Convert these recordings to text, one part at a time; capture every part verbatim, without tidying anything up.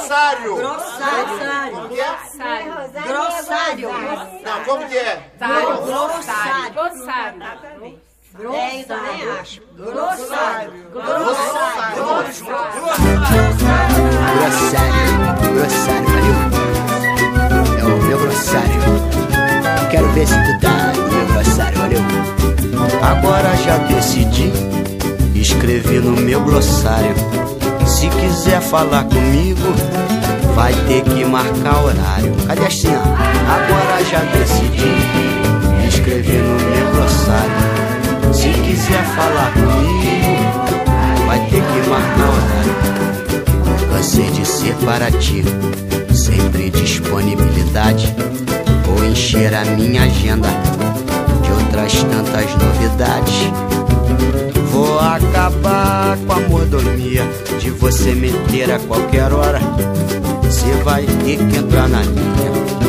Grossário. Grossário. Como que é? Grossário. Não, como que é? Grossário. Grossário. É, eu também acho. Grossário. Grossário. Grossário, grossário, valeu? É o meu grossário. Quero ver se tu tá no meu grossário, valeu? Agora já decidi, escrevi no meu glossário. Se quiser falar comigo, vai ter que marcar horário. Cadê assim, ó? Agora já decidi, escrevi no meu glossário. Se quiser falar comigo, vai ter que marcar horário. Cansei de ser para ti, sempre disponibilidade. Vou encher a minha agenda de outras tantas novidades. Vou acabar com a mordomia de você meter a qualquer hora. Você vai ter que entrar na linha,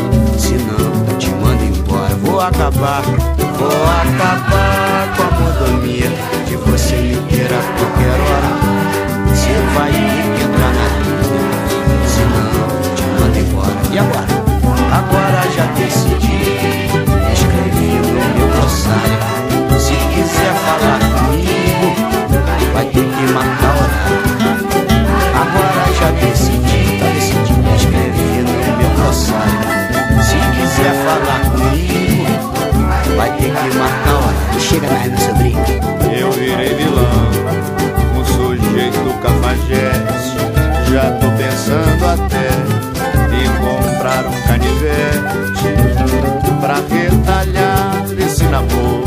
senão te mando embora. Vou acabar, vou acabar com a mordomia de você meter a qualquer hora. Você vai ter que entrar na linha, senão te mando embora. E agora? Agora já decidi, escrevi no meu glossário. Se quiser falar comigo, vai ter que marcar horário. Agora já decidi, tá decidido, escrevi no meu glossário. Se quiser falar comigo, vai ter que marcar horário. Chega mais, meu sobrinho. Eu virei vilão, um sujeito cafajeste. Já tô pensando até em comprar um canivete pra retalhar esse namoro,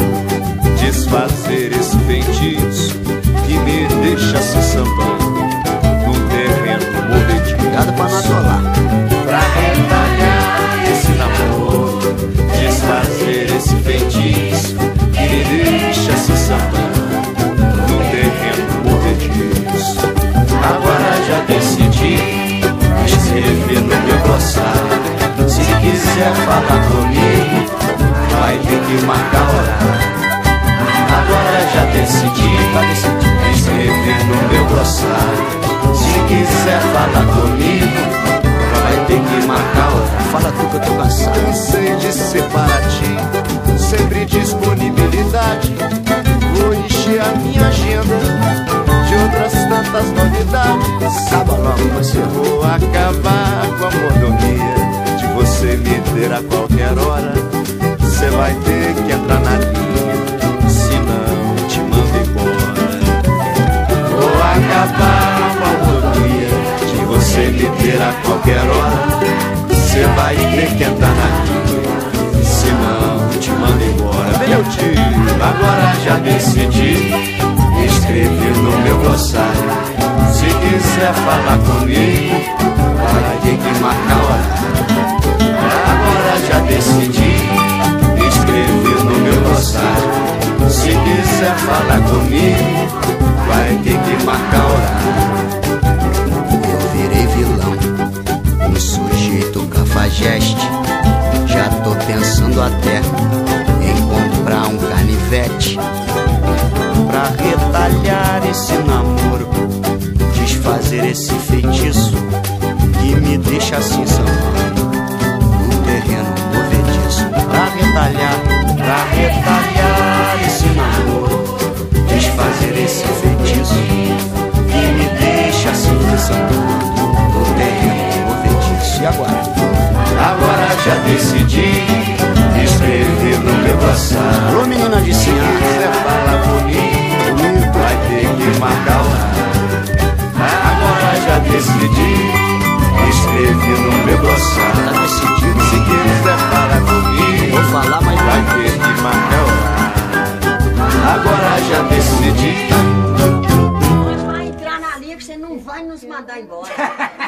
desfazer esse feitiço que me deixa se sambando num terreno movediço. Cuidado pra não atolar. Pra retalhar esse namoro, desfazer esse feitiço que me deixa se sambando num terreno movediço. Agora já decidi, escrevi no meu glossário. Se quiser falar comigo, vai ter que marcar horário. Agora já decidi, tá decidido, escrevi no meu glossário. Se quiser falar comigo, vai ter que marcar horário. Fala tu que eu tô cansado. Cansei de ser para ti, sempre disponibilidade. Vou encher a minha agenda de outras tantas novidades. Acaba logo você. Vou acabar com a mordomia de você me ter a qualquer hora. Você vai ter que entrar na linha, senão te mando embora. Vou acabar com a mordomia de você me ter a qualquer hora. Você vai ter que entrar na linha, senão te mando embora. Vem eu tiro, agora já decidi, escrevi no meu glossário. Se quiser falar comigo, vai ter que marcar horário. Agora já decidi, escrevi no meu glossário. Se quiser falar comigo, vai ter que marcar horário. Eu virei vilão, um sujeito cafajeste. Já tô pensando até em comprar um canivete pra retalhar esse namoro, desfazer esse feitiço que me deixa assim sambando no terreno movediço. Pra retalhar, pra retalhar esse namoro, desfazer esse feitiço que me deixa assim sambando no terreno movediço. E agora? Agora já decidi, escrevi no meu glossário. Ô menina de Se senhora, quiser falar comigo, vai ter que marcar horário. Agora já decidi, escrevi no meu glossário. tá decidido. Se quiser falar comigo, Vou falar, mas vai ter que marcar horário. Agora já decidi. Nós vamos entrar na linha que você não vai nos mandar embora.